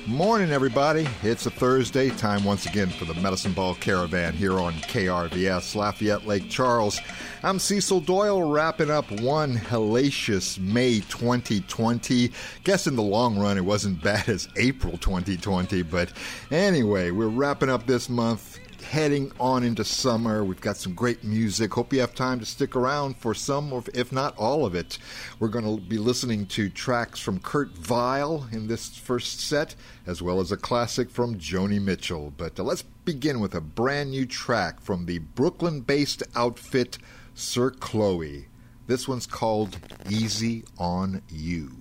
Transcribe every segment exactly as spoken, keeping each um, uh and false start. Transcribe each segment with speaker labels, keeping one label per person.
Speaker 1: Morning, everybody. It's a Thursday. Time once again for the Medicine Ball Caravan here on K R V S, Lafayette Lake Charles. I'm Cecil Doyle, wrapping up one hellacious May twenty twenty. Guess in the long run it wasn't bad as April twenty twenty, but anyway, we're wrapping up this month, heading on into summer. We've got some great music. Hope you have time to stick around for some, or if not all of it. We're going to be listening to tracks from Kurt Vile in this first set, as well as a classic from Joni Mitchell. But uh, let's begin with a brand new track from the Brooklyn-based outfit Sir Chloe. This one's called Easy on You.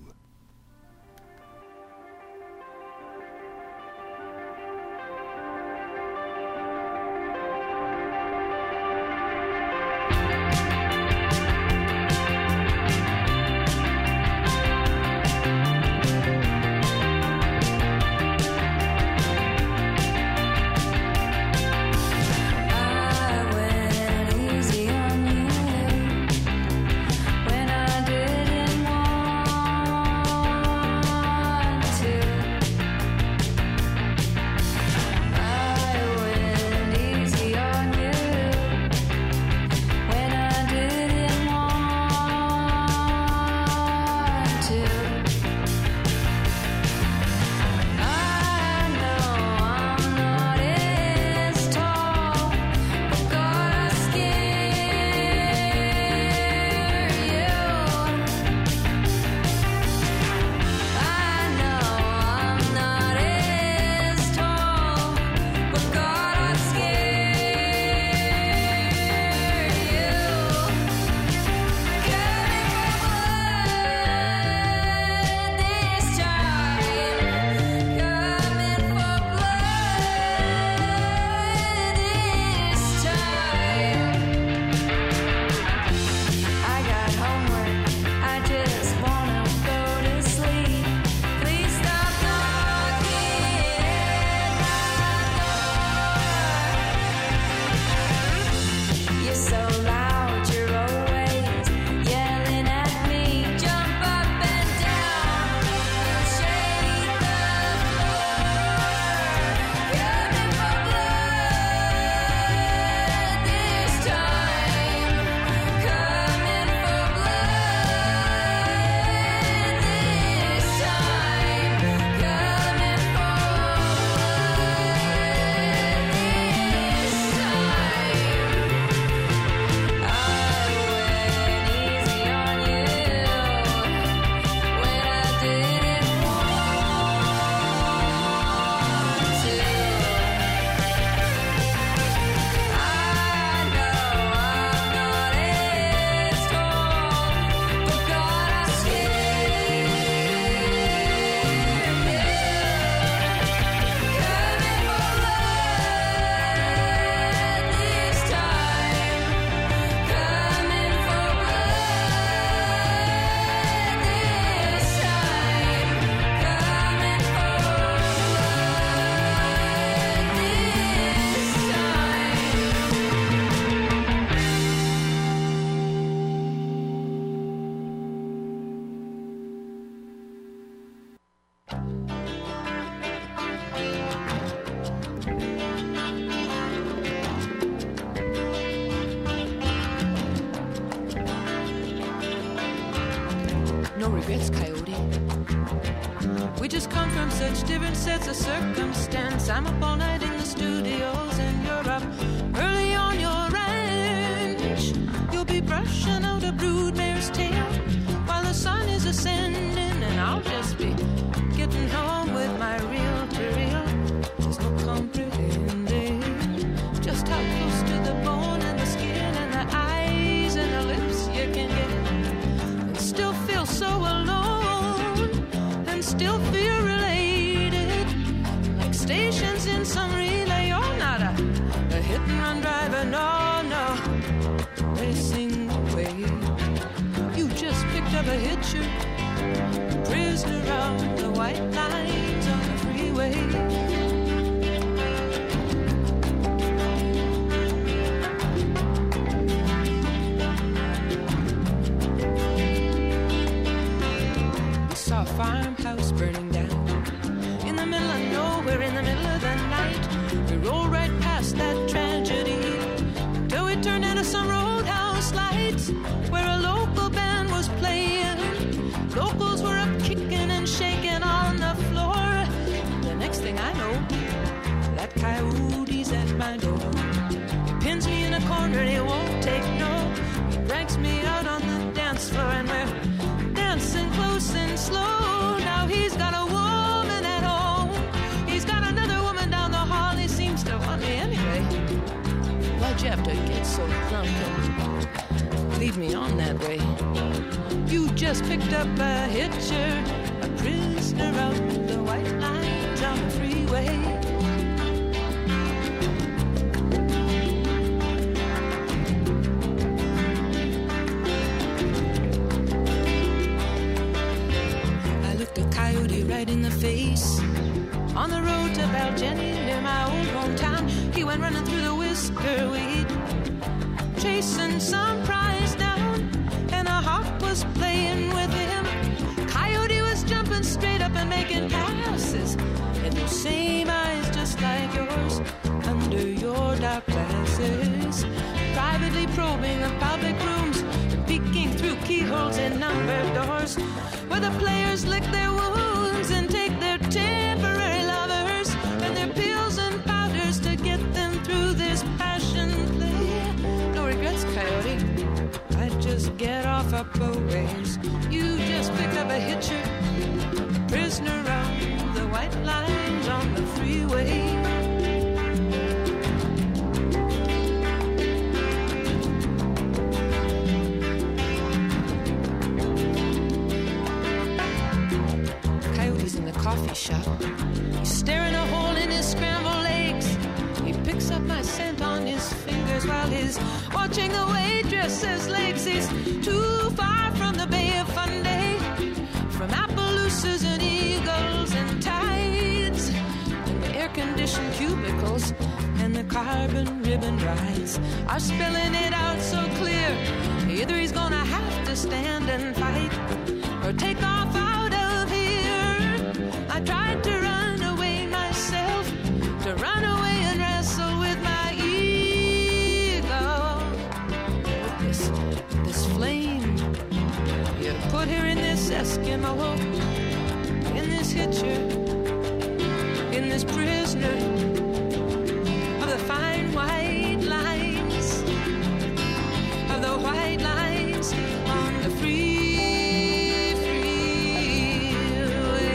Speaker 2: No regrets, Coyote. We just come from such different sets of circumstance. I'm up all night in the studios and you're up early on your ranch. You'll be brushing out a broodmare's tail while the sun is ascending, and I'll just be getting home with my reel-to-reel. There's no comprehending just how close to the bone and the skin and the eyes and the lips you can get. Still feel so alone and still feel related, like stations in some relay. You're not a, a hit and run driver, no, no, racing away. You just picked up a hitcher, prisoner around the white lines on the freeway. Farmhouse burning down in the middle of longer, he won't take no. He drags me out on the dance floor and we're dancing close and slow. Now he's got a woman at home. He's got another woman down the hall. He seems to want me anyway. Why'd you have to get so drunk and lead me on that way? You just picked up a hitcher, a prisoner out the white lines on the freeway. I looked a coyote right in the face on the road to Baljenny near my old hometown. He went running through the whisker weed, chasing some prize down, and a hawk was playing with him. Coyote was jumping straight up and making passes, and those same eyes just like yours under your dark glasses, privately probing the public rooms, peeking through keyholes in numbered doors, where the players lick their wounds and take their temporary lovers and their pills and powders to get them through this passion play. No regrets, Coyote, I just get off up a ways. You just picked up a hitcher, prisoner on the white lines on the freeway. Coyote's in the coffee shop. He's staring a hole in his scrambled eggs. He picks up my scent on his fingers while he's watching the waitress's legs. He's too far from the Bay of Fundy, from Appaloosas and eagles and tides, and the air-conditioned cubicles and the carbon ribbon rides are spelling it out so clear. Either he's gonna have to stand and fight or take off out of here. I tried to run away myself, to run away and wrestle with my ego. With this, this flame you put here in this Eskimo, in this hitcher, in this prisoner of the fine white lines, of the white lines on the free, freeway.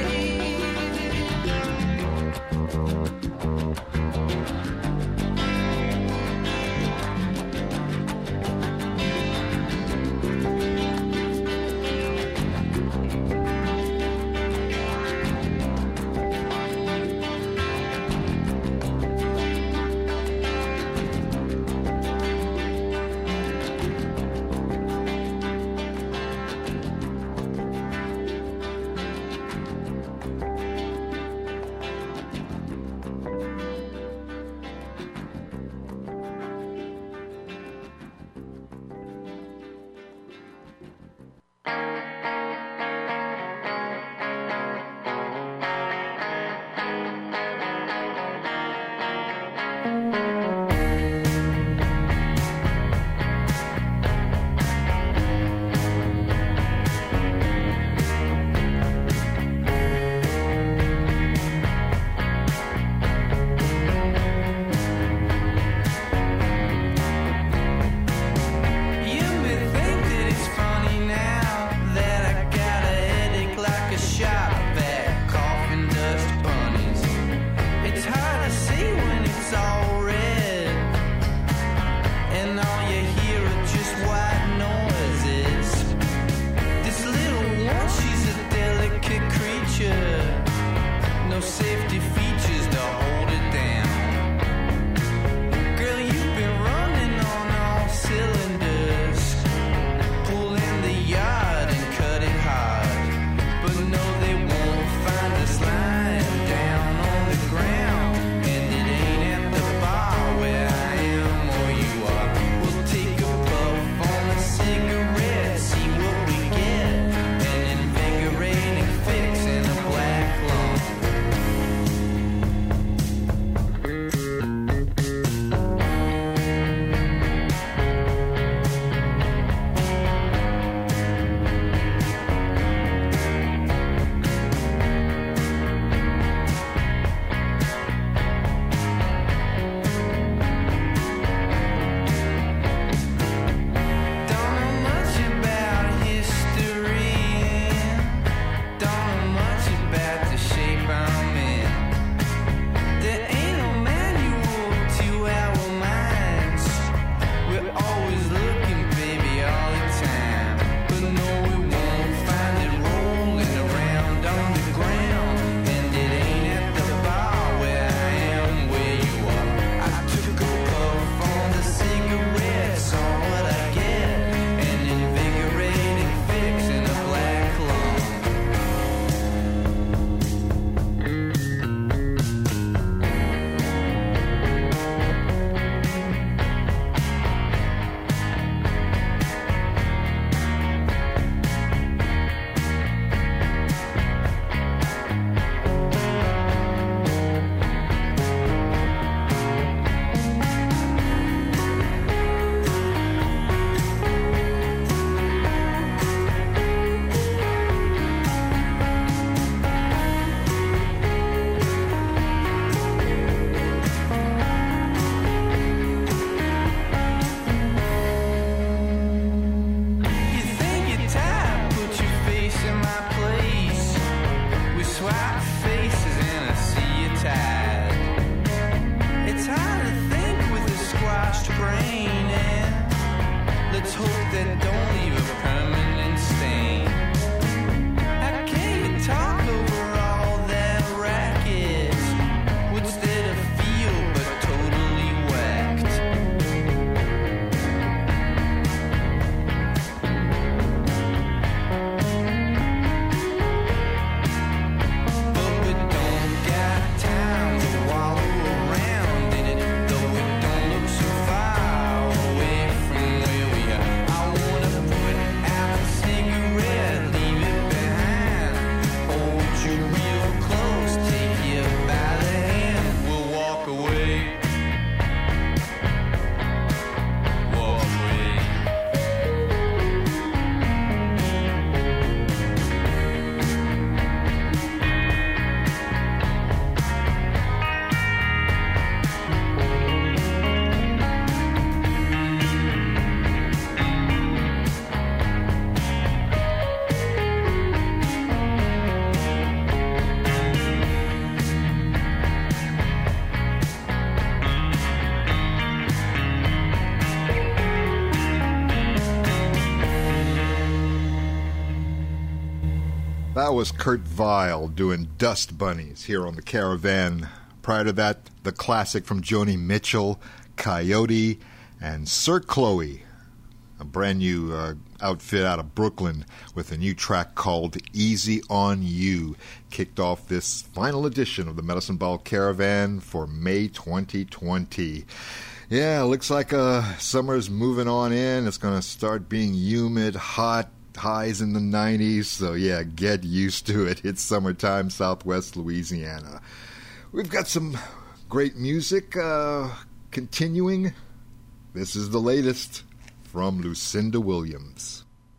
Speaker 1: That was Kurt Vile doing Dust Bunnies here on the Caravan. Prior to that, the classic from Joni Mitchell, Coyote, and Sir Chloe, a brand new uh, outfit out of Brooklyn with a new track called Easy on You. Kicked off this final edition of the Medicine Ball Caravan for May twenty twenty. Yeah, looks like uh, summer's moving on in. It's going to start being humid, hot, highs in the nineties. So yeah, get used to it. It's summertime, Southwest Louisiana. We've got some great music uh, continuing. This is the latest from Lucinda Williams.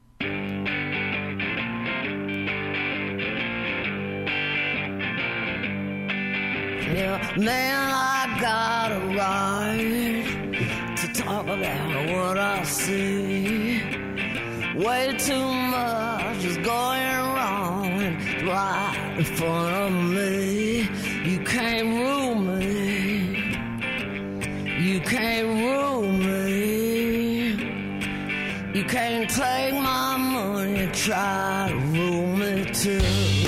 Speaker 3: Yeah, man, I got a right to talk about what I see. Way too much is going wrong right in front of me. You can't rule me. You can't rule me. You can't take my money and try to rule me too.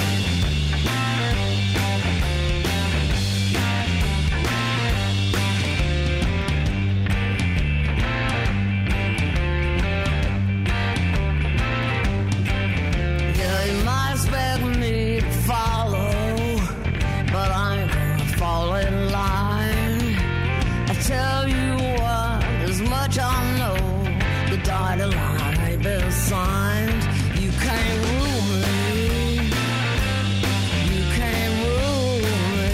Speaker 3: Signed. You can't rule me. You can't rule me.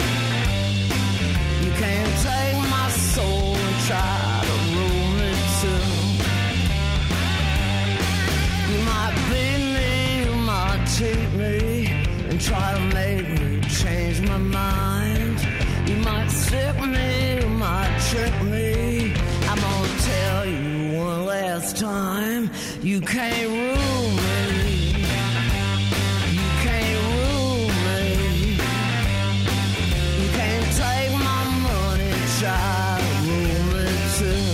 Speaker 3: You can't take my soul and try to rule me too. You might beat me, you might cheat me, and try to make me change my mind. You might stick me, you might trick me. I'm gonna tell you one last time. You can't rule me. You can't rule me. You can't take my money, try to rule me too.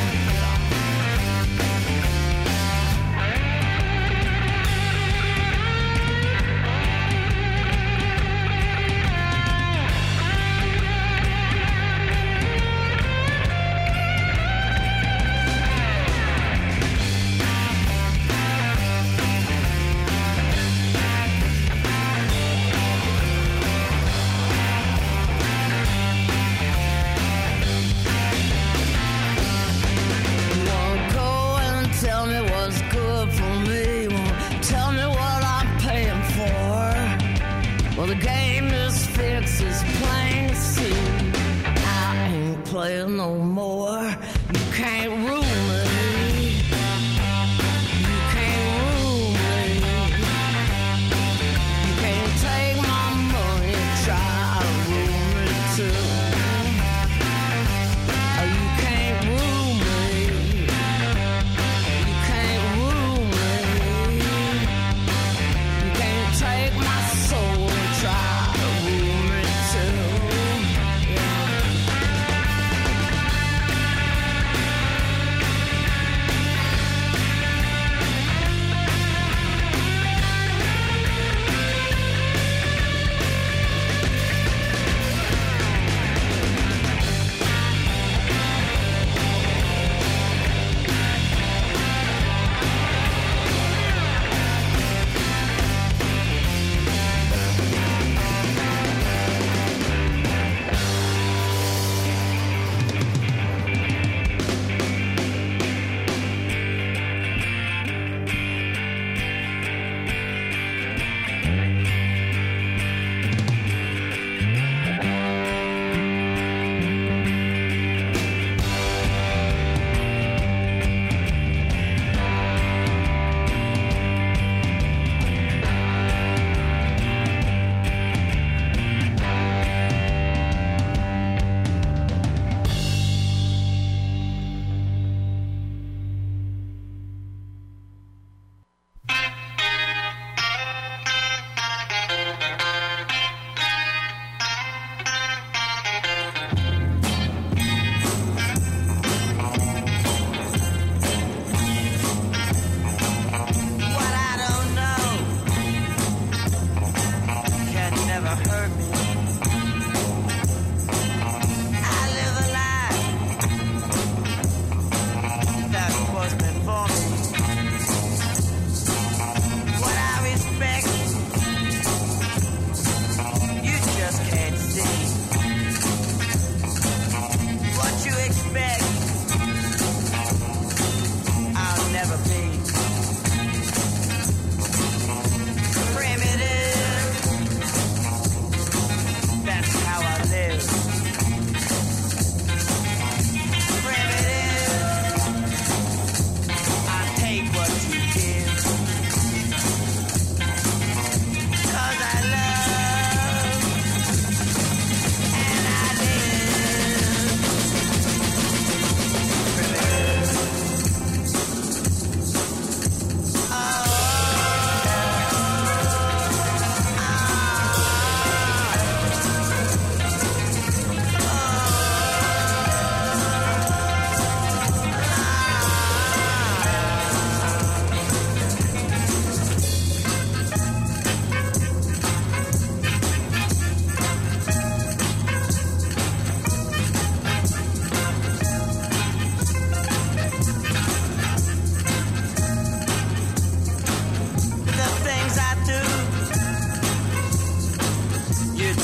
Speaker 3: No more. You can't rule me. You can't rule me. You can't take my money and try to rule me too. You can't rule me. You can't rule me. You can't take my soul and try to rule me too. Yeah.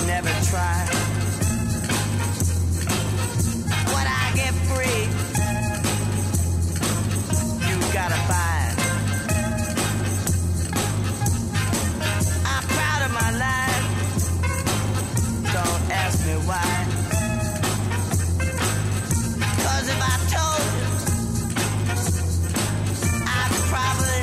Speaker 3: never try. What I get free, you gotta buy. I'm proud of my life, don't ask me why. Cause if I told you, I'd probably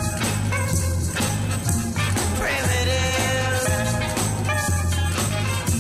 Speaker 3: primitive.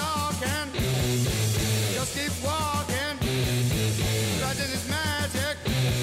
Speaker 4: talking, just keep walking, writing his magic.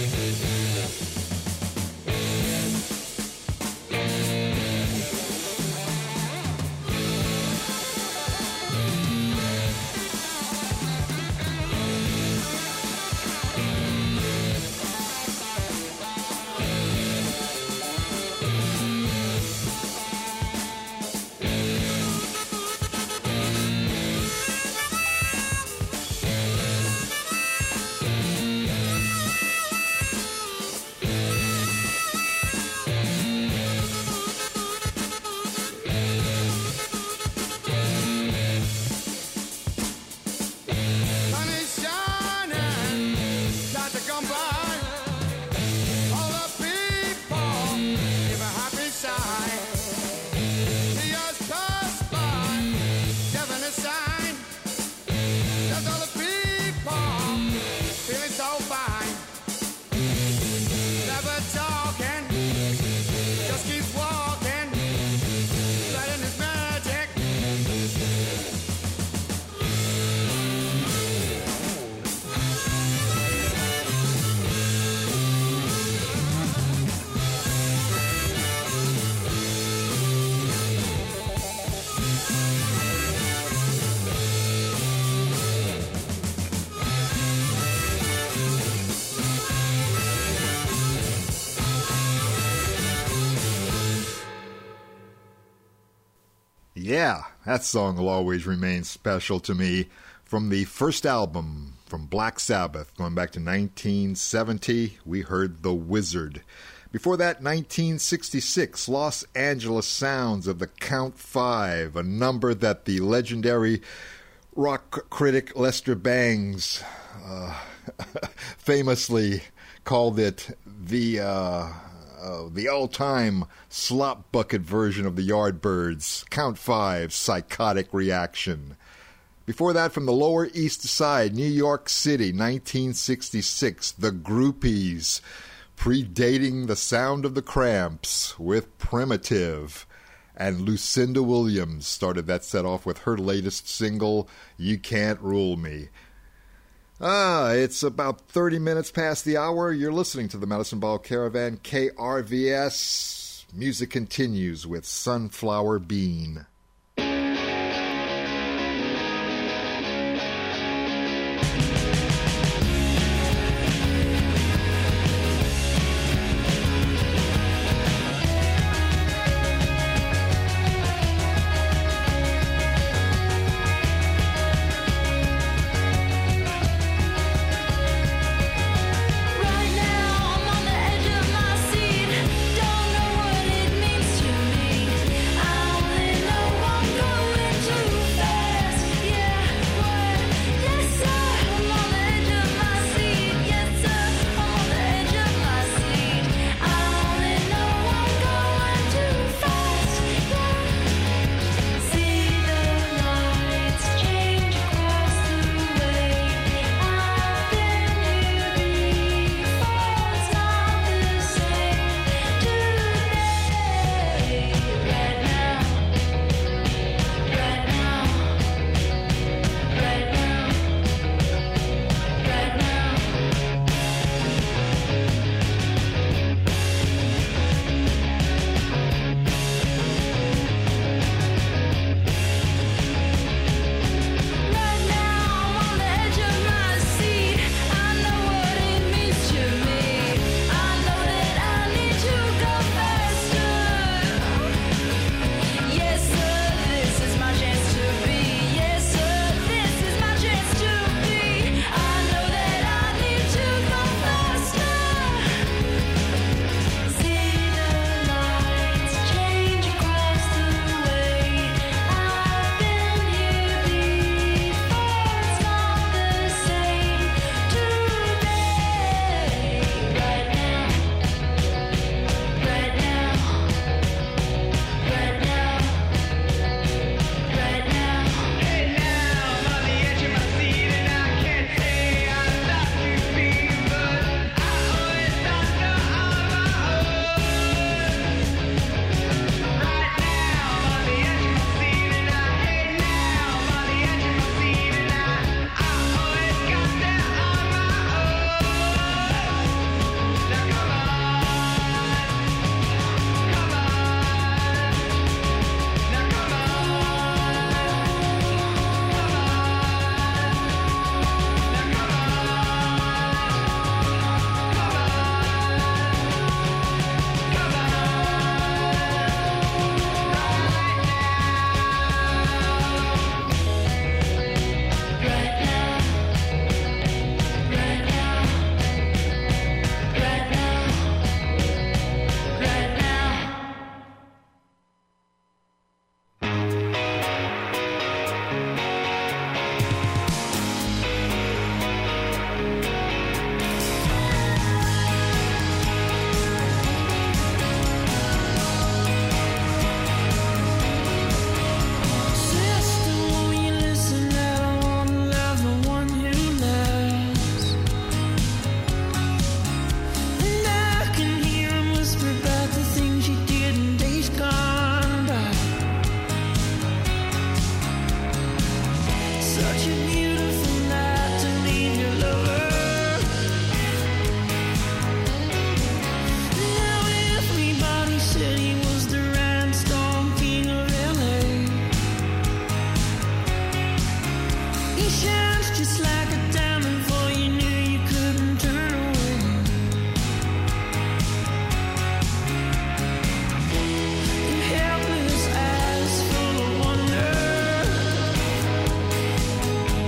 Speaker 1: Yeah, that song will always remain special to me. From the first album from Black Sabbath, going back to nineteen seventy, we heard The Wizard. Before that, nineteen sixty-six, Los Angeles sounds of the Count Five, a number that the legendary rock critic Lester Bangs uh, famously called it the... Uh, Uh, the all-time slop bucket version of the Yardbirds, Count Five, Psychotic Reaction. Before that, from the Lower East Side, New York City, nineteen sixty-six, The Groupies, predating the sound of the Cramps with Primitive. And Lucinda Williams started that set off with her latest single, You Can't Rule Me. Ah, it's about thirty minutes past the hour. You're listening to the Medicine Ball Caravan, K R V S. Music continues with Sunflower Bean.
Speaker 5: Don't know what it means to me. I only know
Speaker 2: Such a beautiful night to leave your lover. Now everybody said he was the rhinestone king of L A. He shines just like a diamond, for you knew you couldn't turn away. In helpless eyes full of wonder,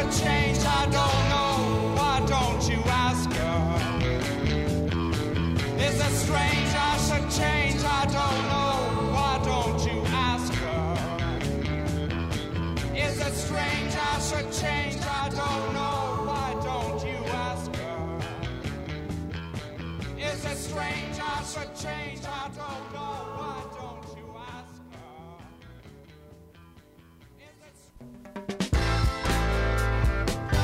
Speaker 5: should change? I don't know. Why don't you ask her? Is it strange I should change? I don't know. Why don't you ask her? Is it strange I should change? I don't know. Why don't you ask her? Is it strange I should change? I don't know. Why don't you ask her? Is it...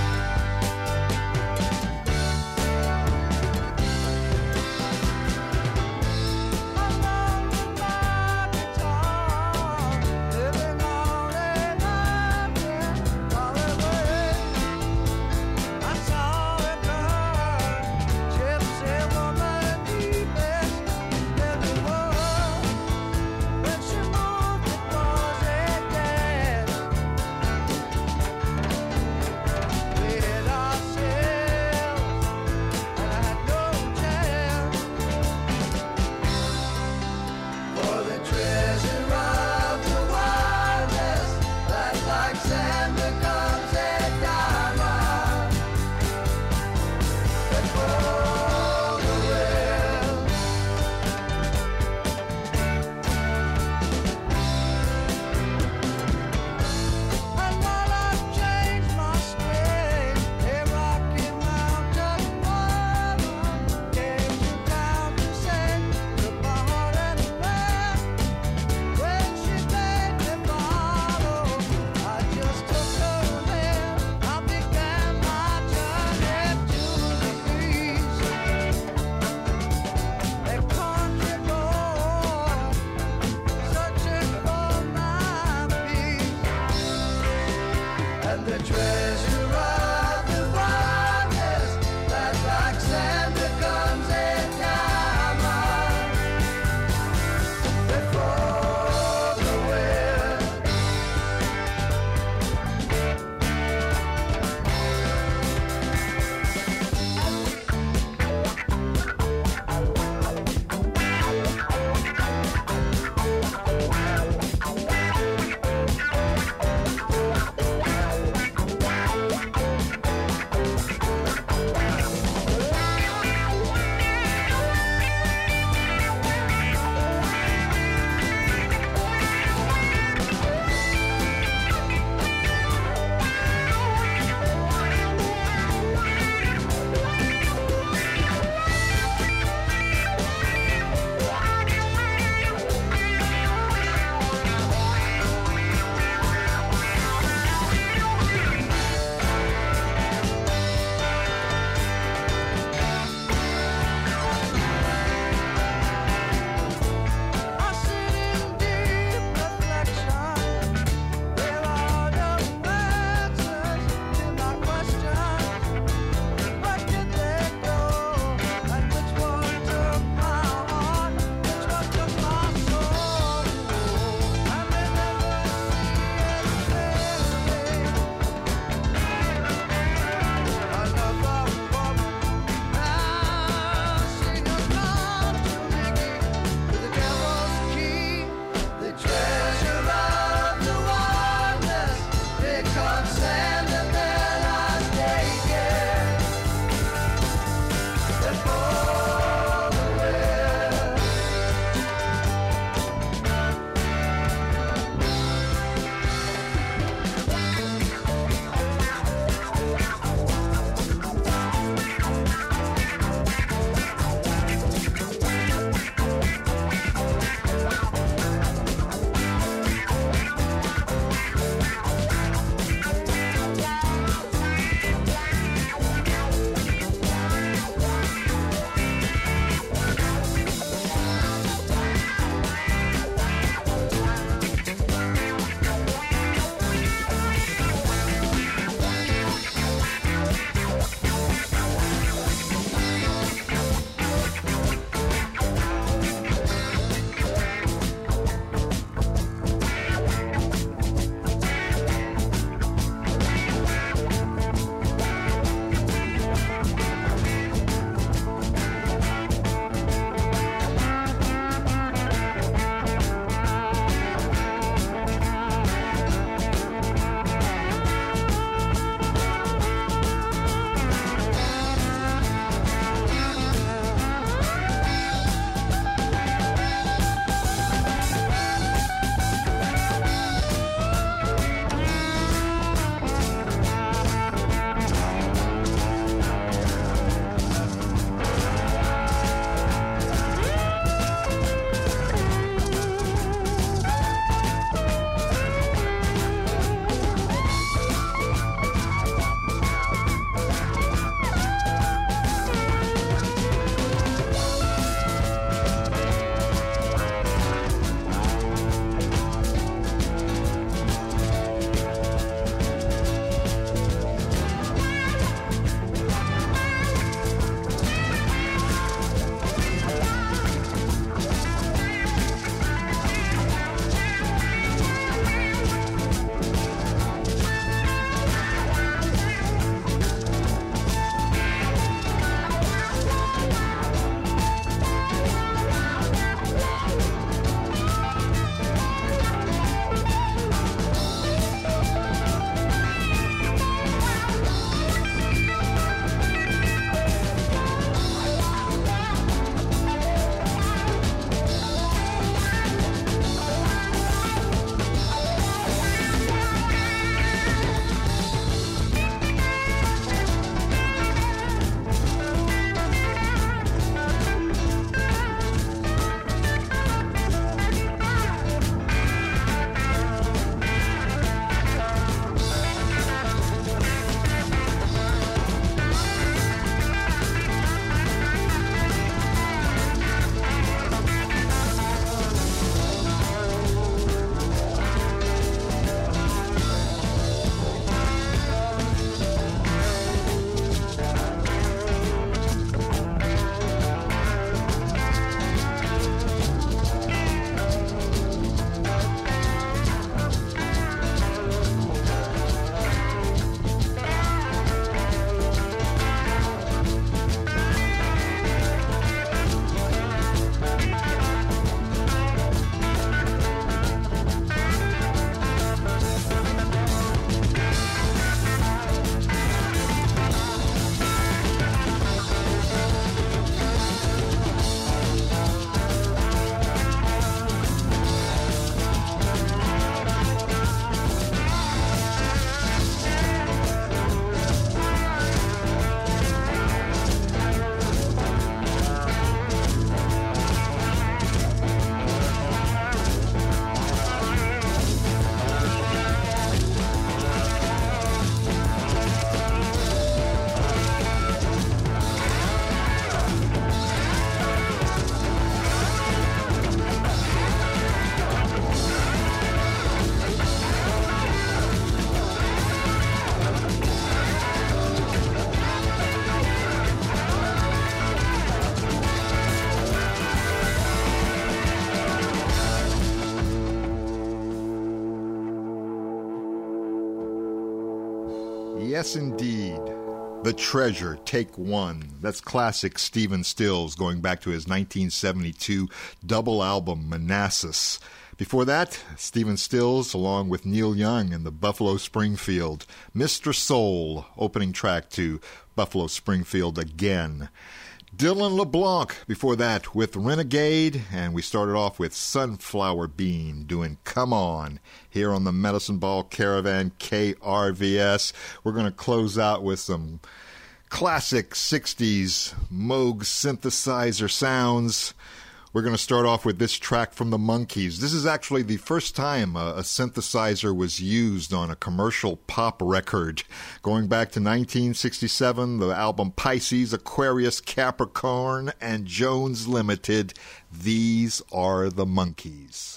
Speaker 1: Yes, indeed. The Treasure, Take One. That's classic Stephen Stills, going back to his nineteen seventy-two double album, Manassas. Before that, Stephen Stills, along with Neil Young and the Buffalo Springfield. Mister Soul, opening track to Buffalo Springfield again. Dylan LeBlanc, before that, with Renegade, and we started off with Sunflower Bean doing Come On here on the Medicine Ball Caravan K R V S. We're going to close out with some classic sixties Moog synthesizer sounds. We're going to start off with this track from the Monkees. This is actually the first time a, a synthesizer was used on a commercial pop record. Going back to nineteen sixty-seven, the album Pisces, Aquarius, Capricorn, and Jones Limited. These are the Monkees.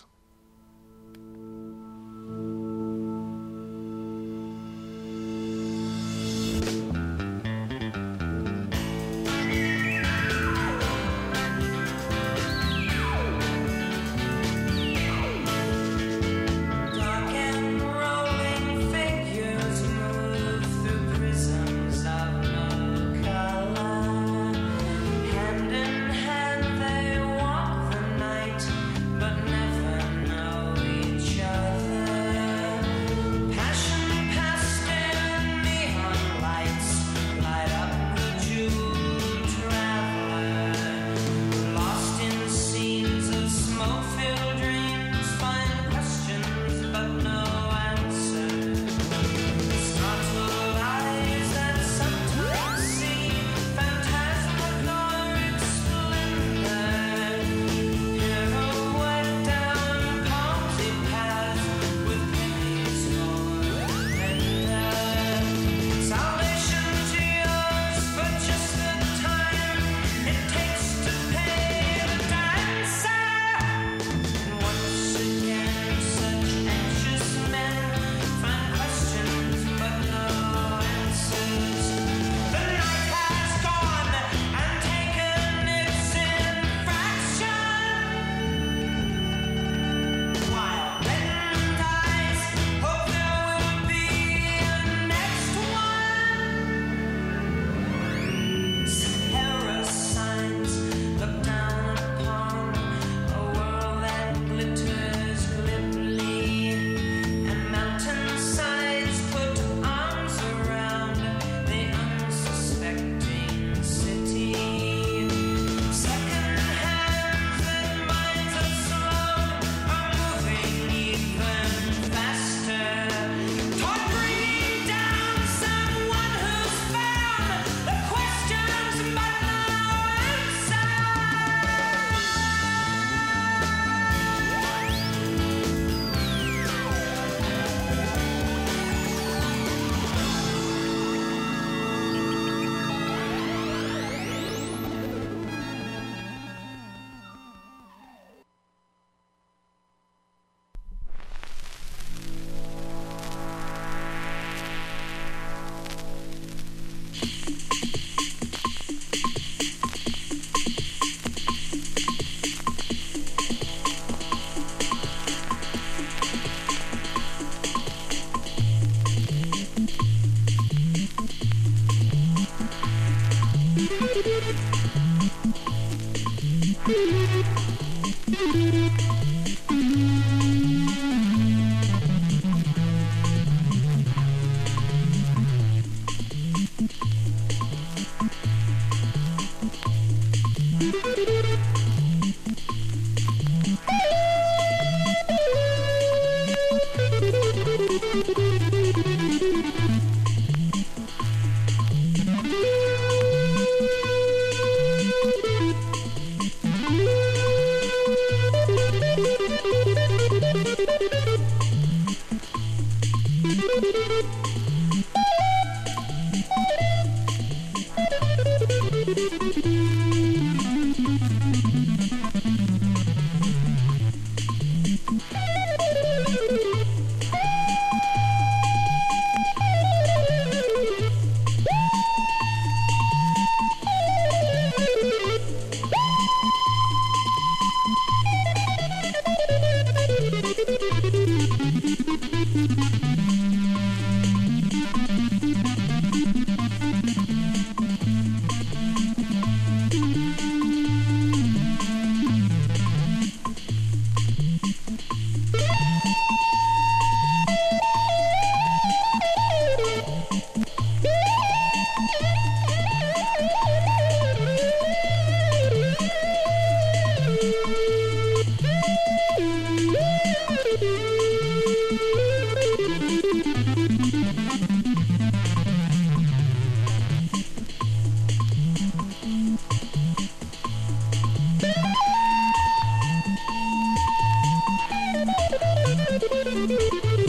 Speaker 2: Hand in hand they walk the night, but never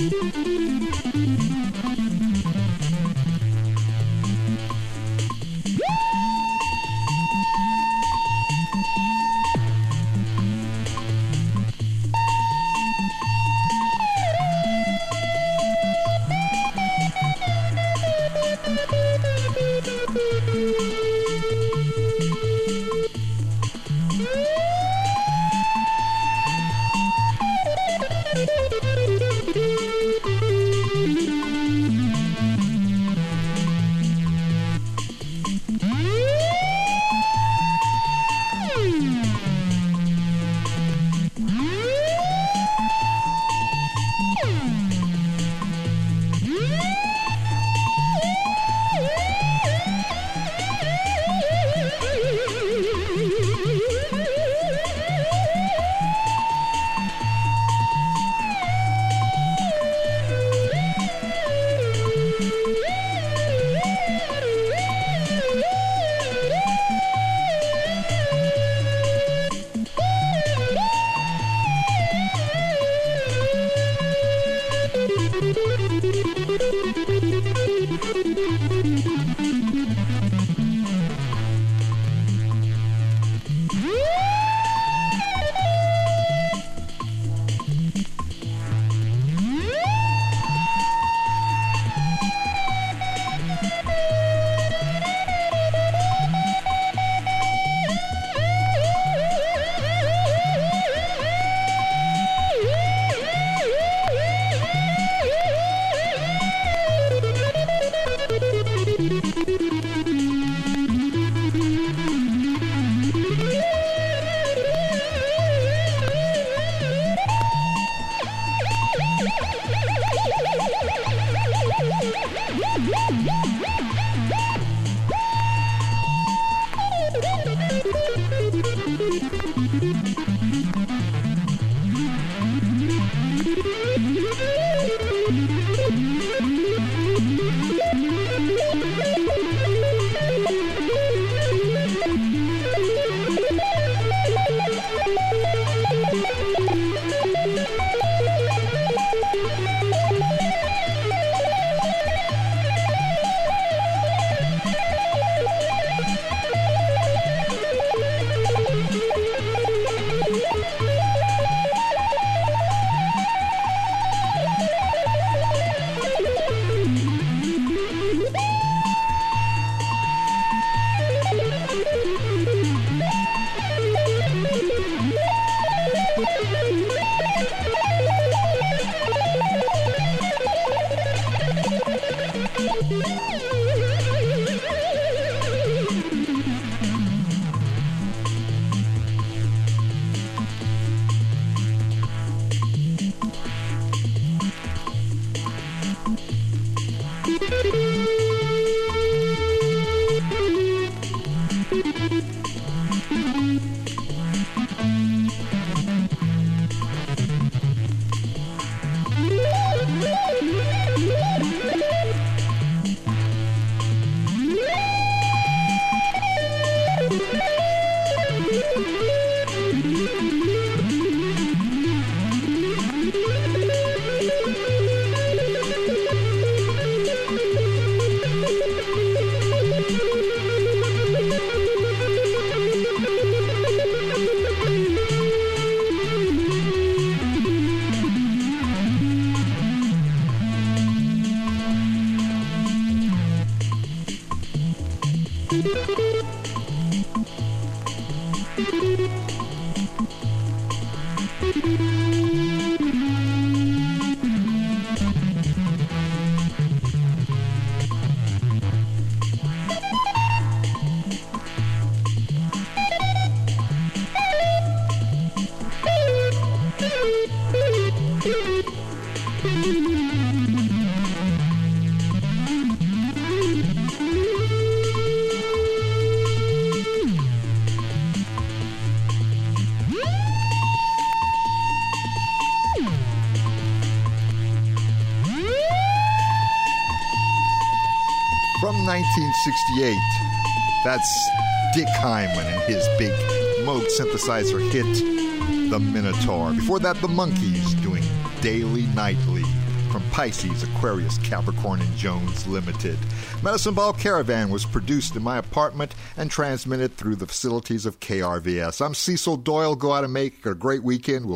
Speaker 1: nineteen sixty-eight. That's Dick Hyman and his big Moog synthesizer hit, The Minotaur. Before that, the Monkees doing Daily Nightly. from Pisces, Aquarius, Capricorn, and Jones Limited. Medicine Ball Caravan was produced in my apartment and transmitted through the facilities of K R V S. I'm Cecil Doyle. Go out and make a great weekend. We'll